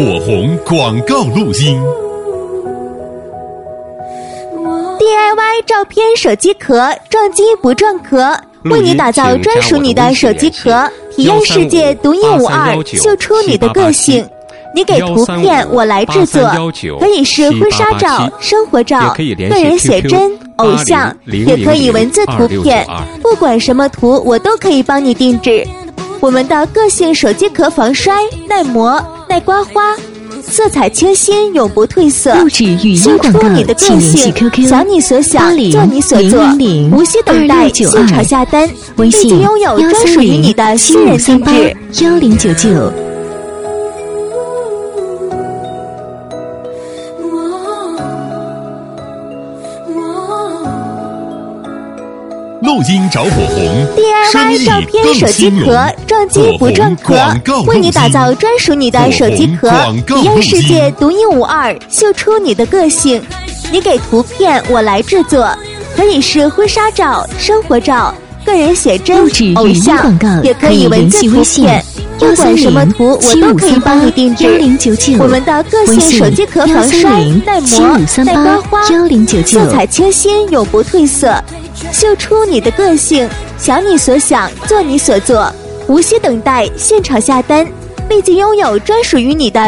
火红广告录音。 DIY 照片手机壳，撞击不撞壳，为你打造专属你的手机壳，体验世界独一无二，秀出你的个性。你给图片，我来制作，可以是婚纱照、生活照、个人写真、偶像，也可以文字图片，不管什么图，我都可以帮你定制。我们的个性手机壳防摔、耐磨、耐刮花，色彩清新，永不褪色。 录制语音广告，请联系 QQ 想你所想，做你所做，无需等待，现场下单， 微信并拥有专属于你的私人定制。 1099。 录音找火红 DIY 照片手机壳，撞击不撞壳，为你打造专属你的手机壳，体验世界独一无二，秀出你的个性。你给图片，我来制作，可以是婚纱照、生活照、个人写真、偶像，也可以文字图片，不管什么图，我都可以帮你定制。我们的个性手机壳防摔、耐磨、耐刮花，色彩清新，永不褪色。秀出你的个性，想你所想，做你所做，无需等待，现场下单，立即拥有专属于你的